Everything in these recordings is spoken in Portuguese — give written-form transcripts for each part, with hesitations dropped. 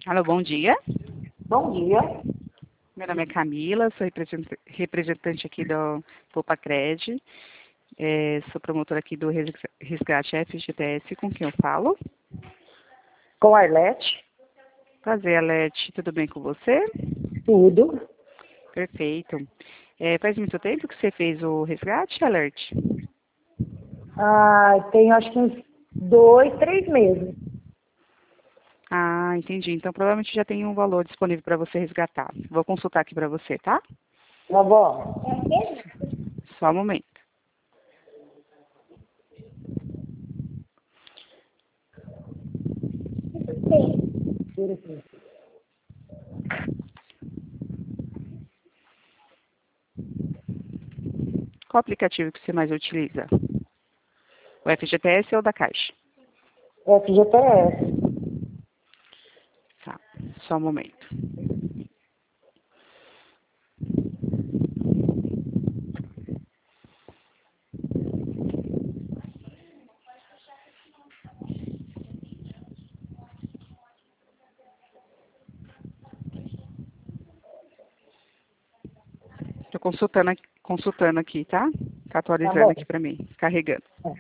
Alô, bom dia. Bom dia. Meu nome é Camila, sou representante aqui do Poupa-Cred. Sou promotora aqui do Resgate FGTS, com quem eu falo. Com Arlete? Prazer, Alete, tudo bem com você? Tudo. Perfeito. Faz muito tempo que você fez o resgate, Alerte? Tem acho que uns 2, 3 meses. Ah, entendi. Então, provavelmente já tem um valor disponível para você resgatar. Vou consultar aqui para você, tá? Tá bom? Só um momento. Qual aplicativo que você mais utiliza? O FGTS ou o da Caixa? FGTS. Tá, só um momento. Estou consultando aqui, tá? Tá Tá atualizando bom. aqui para mim, carregando.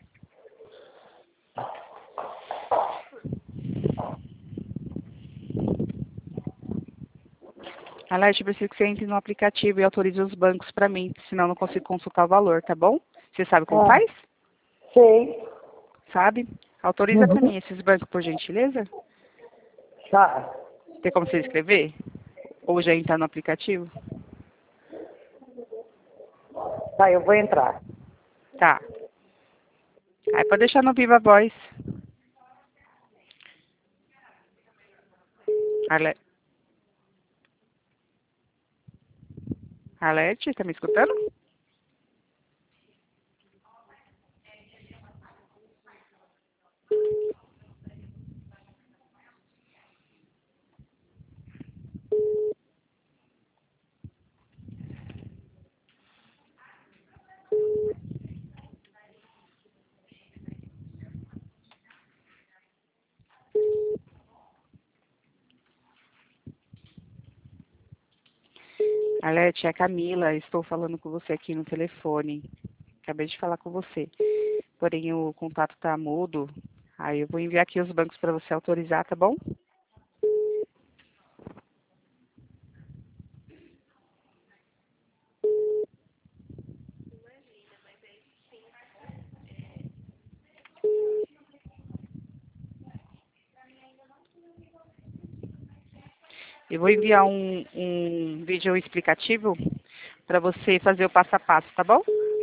Alete, preciso que você entre no aplicativo e autorize os bancos para mim, senão eu não consigo consultar o valor, tá bom? Você sabe como Ah, faz? sei. Sabe? Autoriza para mim esses bancos, por gentileza. Tá. Tem como você escrever? Ou já entrar no aplicativo? Tá, eu vou entrar. Tá. Aí pode deixar no Viva Voz. Alete, tá me escutando? Alete, é a Camila, estou falando com você aqui no telefone. Acabei de falar com você. Porém, o contato tá mudo. Aí eu vou enviar aqui os bancos para você autorizar, tá bom? Eu vou enviar um vídeo explicativo para você fazer o passo a passo, tá bom?